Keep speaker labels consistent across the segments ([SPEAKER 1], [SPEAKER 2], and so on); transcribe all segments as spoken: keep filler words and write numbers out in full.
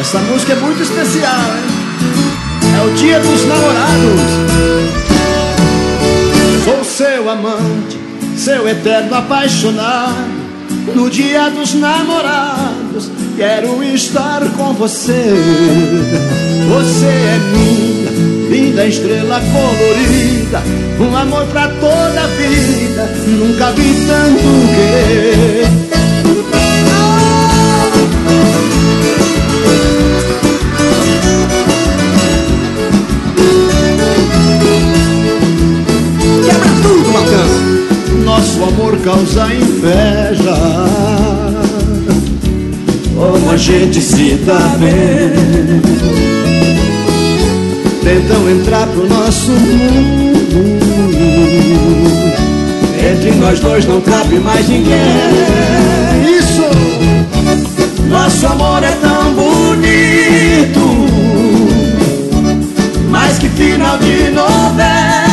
[SPEAKER 1] Essa música é muito especial, hein? É o dia dos namorados. Sou seu amante, seu eterno apaixonado. No dia dos namorados quero estar com você. Você é minha linda estrela colorida, um amor pra toda a vida. Nunca vi tanto querer. Quebra tudo, Marcão. Nosso amor causa inveja, como a gente se dá bem. Tentam entrar pro nosso mundo, entre nós dois não cabe mais ninguém. Isso! Nosso amor é tão bonito, mais que final de novela.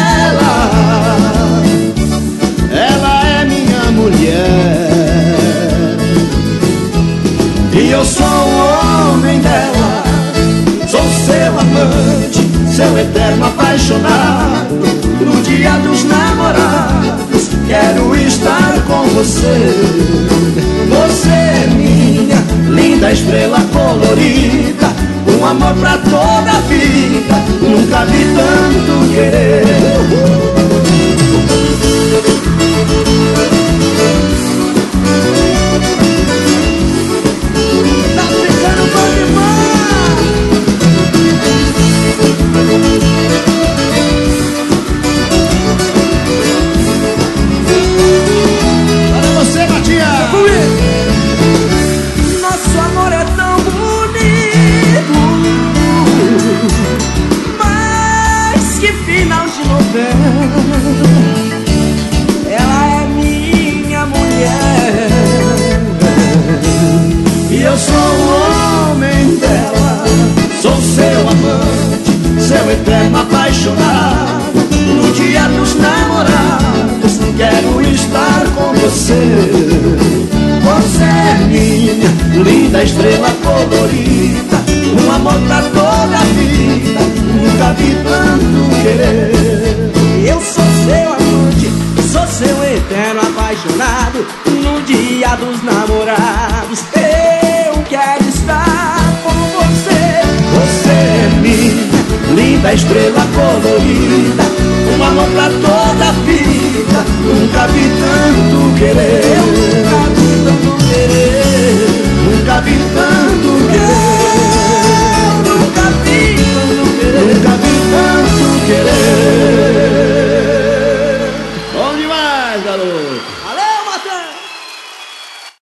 [SPEAKER 1] Ela é minha mulher e eu sou o homem dela. Sou seu amante, seu eterno apaixonado. No dia dos namorados quero estar com você. Você é minha linda estrela colorida, um amor pra toda a vida. Nunca vi tanto querer. Tá ficando bom demais. Para você, Matias. Nosso amor é tão bonito, mais que final de novela. Ela é minha mulher e eu sou o homem dela. Sou seu amante, seu eterno apaixonado. No dia dos namorados quero estar com você. Você é minha linda estrela colorida, um amor pra toda a vida. Nunca vi tanto querer. Eu sou seu amante, sou seu eterno apaixonado. No dia dos namorados eu quero estar com você. Você é minha linda estrela colorida, um amor pra toda a vida. Nunca vi tanto querer. Eu nunca vi tanto querer. Nunca vi tanto querer. Nunca vi tanto querer. Nunca vi tanto querer. Bom demais, garoto.